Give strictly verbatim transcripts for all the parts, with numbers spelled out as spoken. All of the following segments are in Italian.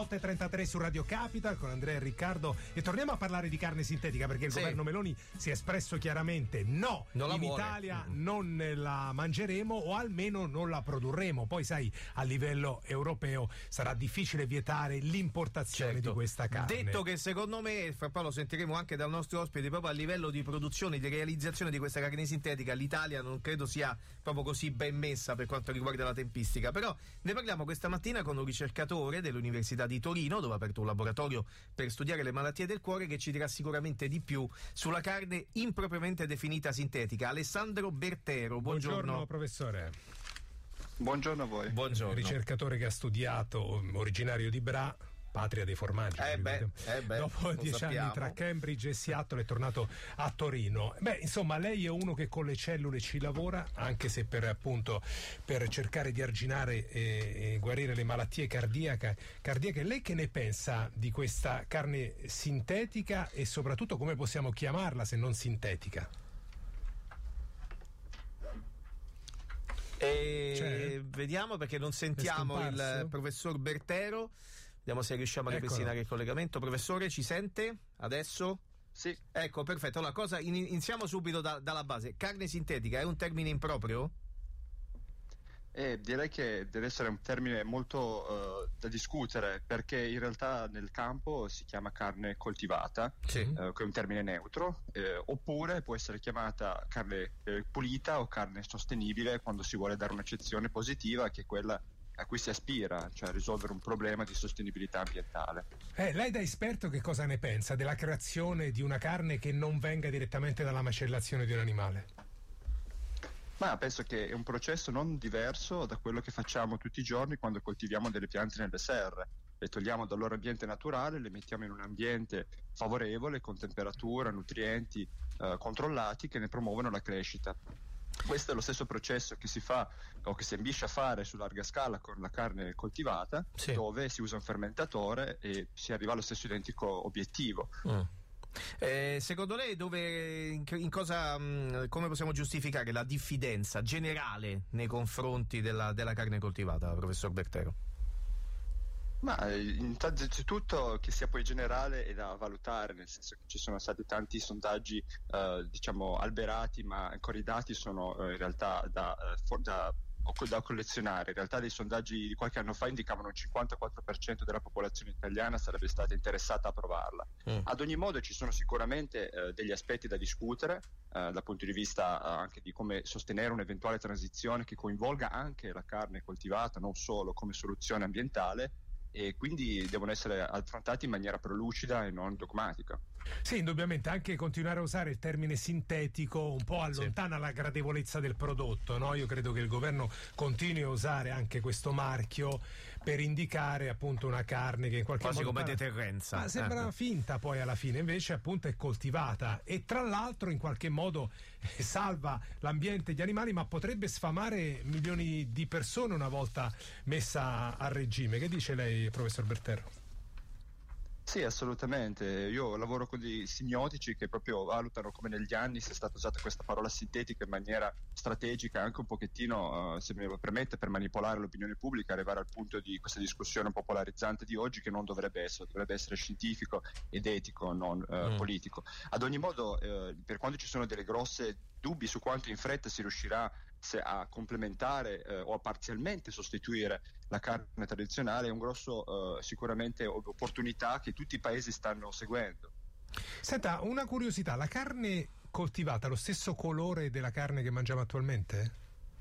diciotto e trentatré su Radio Capital con Andrea e Riccardo, e torniamo a parlare di carne sintetica, perché il sì. governo Meloni si è espresso chiaramente: no, non in la Italia mm. non la mangeremo, o almeno non la produrremo. Poi sai, a livello europeo sarà difficile vietare l'importazione certo. di questa carne. Detto che secondo me, fra poi lo sentiremo anche dal nostro ospite, proprio a livello di produzione, di realizzazione di questa carne sintetica, l'Italia non credo sia proprio così ben messa per quanto riguarda la tempistica. Però ne parliamo questa mattina con un ricercatore dell'Università di Torino, dove ha aperto un laboratorio per studiare le malattie del cuore, che ci dirà sicuramente di più sulla carne impropriamente definita sintetica. Alessandro Bertero, buongiorno. Buongiorno professore. Buongiorno a voi. Buongiorno. Ricercatore che ha studiato, originario di Bra, patria dei formaggi. Eh beh, eh beh, dopo dieci sappiamo. anni tra Cambridge e Seattle è tornato a Torino. Beh, insomma, lei è uno che con le cellule ci lavora, anche se per appunto per cercare di arginare e, e guarire le malattie cardiache, cardiache. Lei che ne pensa di questa carne sintetica, e soprattutto come possiamo chiamarla se non sintetica? E Cioè, vediamo, perché non sentiamo il professor Bertero. Vediamo se riusciamo a ripristinare il collegamento. Professore, ci sente adesso? Sì. Ecco, perfetto. Allora, cosa, iniziamo subito da, dalla base. Carne sintetica è un termine improprio? Eh, direi che deve essere un termine molto uh, da discutere, perché in realtà nel campo si chiama carne coltivata, sì. uh, che è un termine neutro, eh, oppure può essere chiamata carne eh, pulita o carne sostenibile, quando si vuole dare un'accezione positiva, che è quella a cui si aspira, cioè a risolvere un problema di sostenibilità ambientale. Eh, lei da esperto che cosa ne pensa della creazione di una carne che non venga direttamente dalla macellazione di un animale? Ma penso che è un processo non diverso da quello che facciamo tutti i giorni quando coltiviamo delle piante nelle serre. Le togliamo dal loro ambiente naturale, le mettiamo in un ambiente favorevole, con temperatura, nutrienti eh, controllati, che ne promuovono la crescita. Questo è lo stesso processo che si fa o che si ambisce a fare su larga scala con la carne coltivata, sì. dove si usa un fermentatore e si arriva allo stesso identico obiettivo. Mm. Eh, secondo lei dove, in, in cosa, mh, come possiamo giustificare la diffidenza generale nei confronti della, della carne coltivata, professor Bertero? Ma innanzitutto che sia poi generale è da valutare, nel senso che ci sono stati tanti sondaggi eh, diciamo alberati, ma ancora i dati sono eh, in realtà da, eh, da da collezionare. In realtà dei sondaggi di qualche anno fa indicavano che il cinquantaquattro per cento della popolazione italiana sarebbe stata interessata a provarla. Mm. Ad ogni modo ci sono sicuramente eh, degli aspetti da discutere eh, dal punto di vista eh, anche di come sostenere un'eventuale transizione che coinvolga anche la carne coltivata, non solo come soluzione ambientale, e quindi devono essere affrontati in maniera prolucida e non dogmatica. Sì, indubbiamente anche continuare a usare il termine sintetico un po' allontana sì. la gradevolezza del prodotto, no? Io credo che il governo continui a usare anche questo marchio per indicare appunto una carne che in qualche quasi modo come para... deterrenza. Ma sembra eh. finta poi alla fine, invece appunto è coltivata e tra l'altro in qualche modo eh, salva l'ambiente e gli animali, ma potrebbe sfamare milioni di persone una volta messa a regime. Che dice lei, professor Bertero? Sì, assolutamente. Io lavoro con dei semiotici che proprio valutano come negli anni sia stata usata questa parola sintetica in maniera strategica, anche un pochettino, uh, se mi permette, per manipolare l'opinione pubblica, arrivare al punto di questa discussione popolarizzante di oggi, che non dovrebbe essere, dovrebbe essere scientifico ed etico, non uh, mm. politico. Ad ogni modo, uh, per quando ci sono delle grosse dubbi su quanto in fretta si riuscirà se a complementare eh, o a parzialmente sostituire la carne tradizionale, è un grosso eh, sicuramente opportunità che tutti i paesi stanno seguendo. Senta, una curiosità, la carne coltivata ha lo stesso colore della carne che mangiamo attualmente?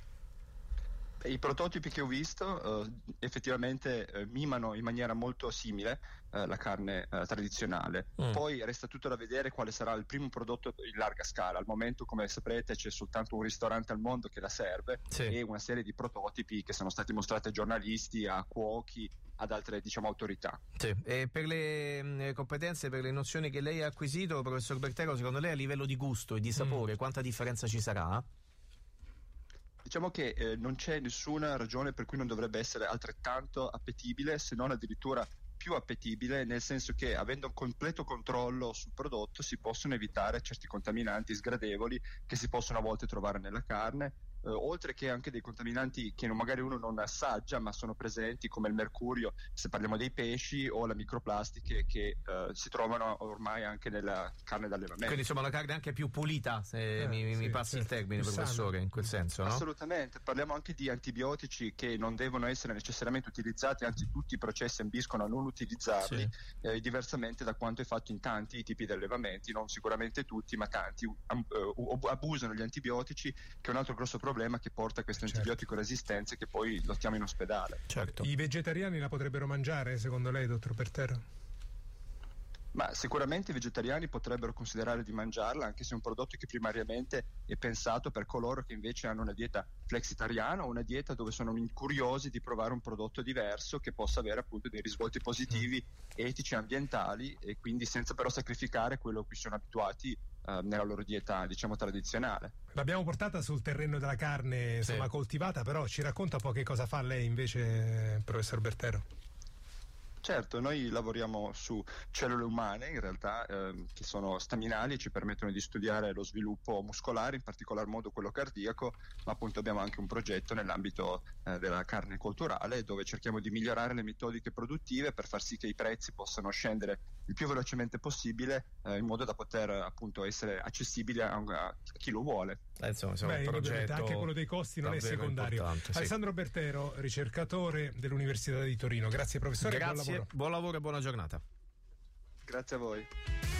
I prototipi che ho visto eh, effettivamente eh, mimano in maniera molto simile eh, la carne eh, tradizionale. Mm. Poi resta tutto da vedere quale sarà il primo prodotto in larga scala. Al momento, come saprete, c'è soltanto un ristorante al mondo che la serve, sì. e una serie di prototipi che sono stati mostrati a giornalisti, a cuochi, ad altre diciamo autorità. Sì. E per le mh, competenze, per le nozioni che lei ha acquisito, professor Bertero, secondo lei a livello di gusto e di sapore mm. quanta differenza ci sarà? Diciamo che eh, non c'è nessuna ragione per cui non dovrebbe essere altrettanto appetibile, se non addirittura più appetibile, nel senso che avendo un completo controllo sul prodotto si possono evitare certi contaminanti sgradevoli che si possono a volte trovare nella carne, eh, oltre che anche dei contaminanti che non, magari uno non assaggia ma sono presenti, come il mercurio se parliamo dei pesci, o le microplastiche che eh, si trovano ormai anche nella carne d'allevamento. Quindi insomma la carne anche più pulita, se eh, mi, sì, mi passi certo, il termine, più professore, sano. in quel senso, no? Assolutamente, parliamo anche di antibiotici che non devono essere necessariamente utilizzati, anzi tutti i processi ambiscono a non utilizzarli, Sì. eh, diversamente da quanto è fatto in tanti tipi di allevamenti, non sicuramente tutti, ma tanti um, uh, abusano gli antibiotici, che è un altro grosso problema che porta a queste Certo. antibiotico resistenze che poi lottiamo in ospedale. Certo. I vegetariani la potrebbero mangiare, secondo lei, dottor Bertero? Ma sicuramente i vegetariani potrebbero considerare di mangiarla, anche se è un prodotto che primariamente è pensato per coloro che invece hanno una dieta flexitariana o una dieta dove sono curiosi di provare un prodotto diverso che possa avere appunto dei risvolti positivi, etici, ambientali, e quindi senza però sacrificare quello a cui sono abituati eh, nella loro dieta, diciamo, tradizionale. L'abbiamo portata sul terreno della carne, insomma, Sì. coltivata, però ci racconta un po' che cosa fa lei invece, professor Bertero? Certo, noi lavoriamo su cellule umane in realtà eh, che sono staminali e ci permettono di studiare lo sviluppo muscolare, in particolar modo quello cardiaco, ma appunto abbiamo anche un progetto nell'ambito eh, della carne colturale, dove cerchiamo di migliorare le metodiche produttive per far sì che i prezzi possano scendere il più velocemente possibile, eh, in modo da poter appunto essere accessibili a, a chi lo vuole. Eh, insomma, insomma, Beh, un progetto anche quello dei costi non è davvero secondario. importante, sì. Alessandro Bertero, ricercatore dell'Università di Torino. Grazie professore, buon Grazie, lavoro. buon lavoro e buona giornata. Grazie a voi.